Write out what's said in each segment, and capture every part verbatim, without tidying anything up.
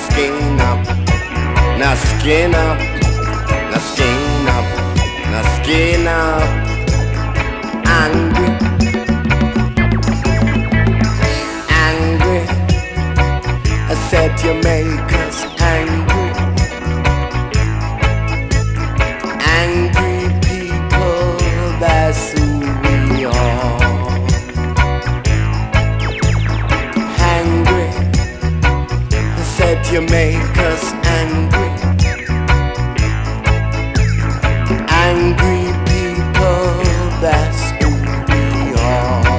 skin up, now skin up, now skin up, now skin up. Angry, angry. I said you make us angry. Angry people, that's who we are. Angry. I said you make us angry. Angry people, that's who we are.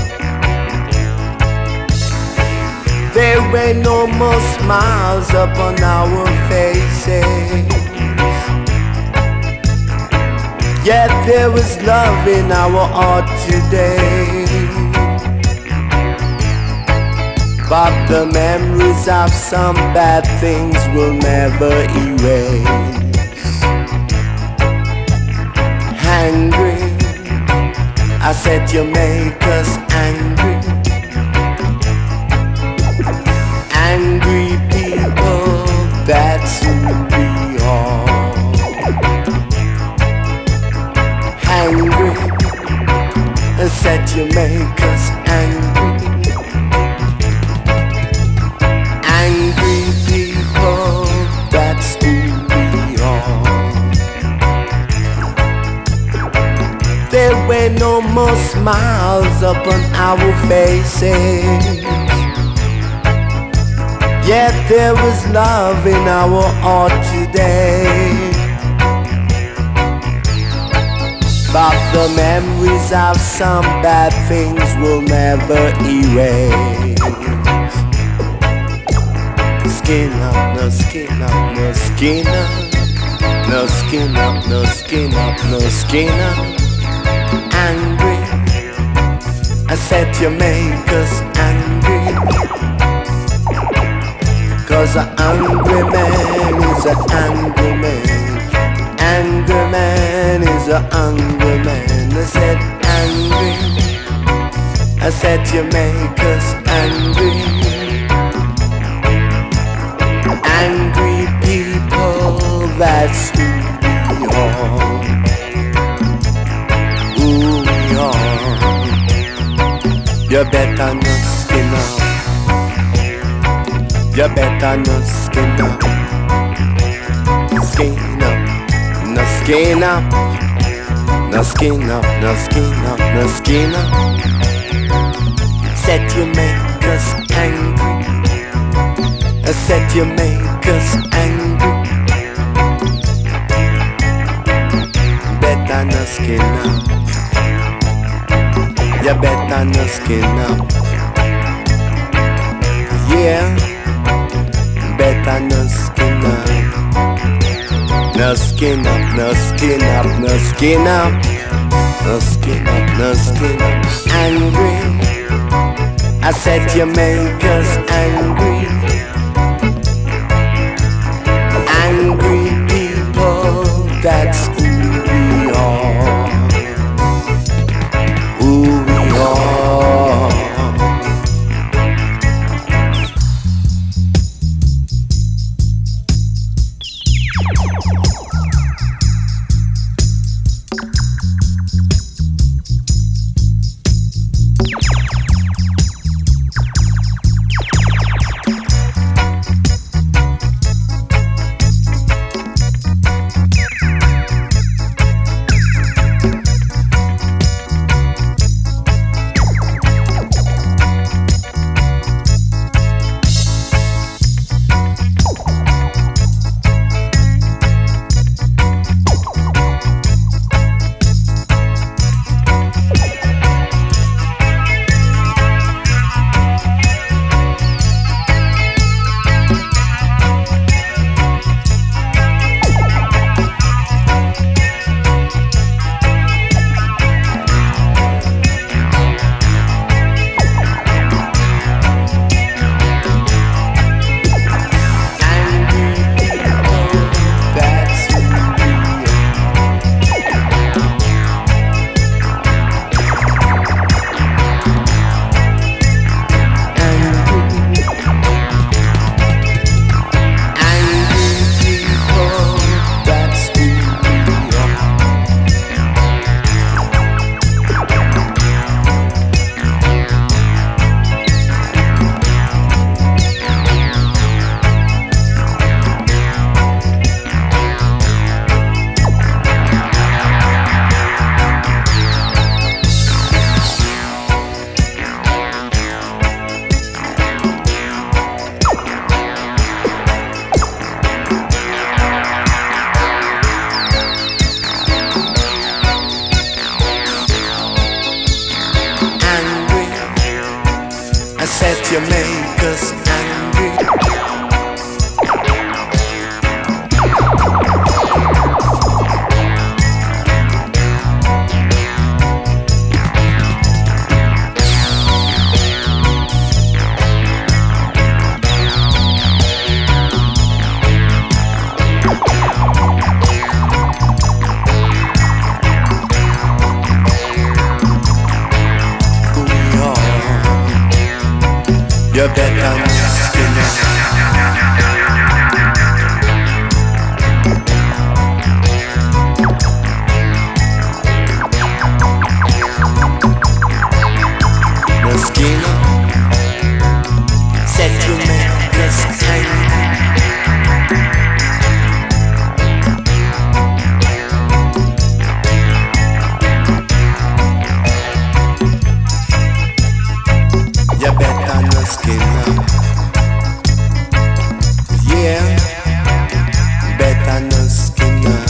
There were no more smiles upon our faces, yet there was love in our heart today. But the memories of some bad things will never erase. Angry, I said you make us angry. Angry people, that's who we are. Angry, I said you make us angry. Angry people, that's who we are. There were no more smiles upon our faces, yet there was love in our heart today. But the memories of some bad things will never erase. Skin up, no skin up, no skin up. No skin up, no skin up, no skin up. Angry, I said you make us angry. Cause an angry man is an angry man. Angry man is an angry man. I said angry, I said you make us angry. Angry people, that's who we are. Who we are. You better not skin up. You better not skin up. Skin up, no skin up. No skin up, no skin up, no skin up. Said you make us angry. I said you make us angry. Better no skin up. You better no skin up. Yeah, better no skin up. No skin up, no skin up, no skin up. No skin up, no skin up. Angry, I said you make us angry. Angry people, that's who we are. Who we are. said you make us angry. You better not skin up. No skin up. Said you make us angry. You better not skin up. Yeah, better not skin up.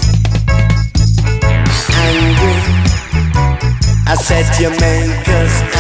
Angry, I said you make us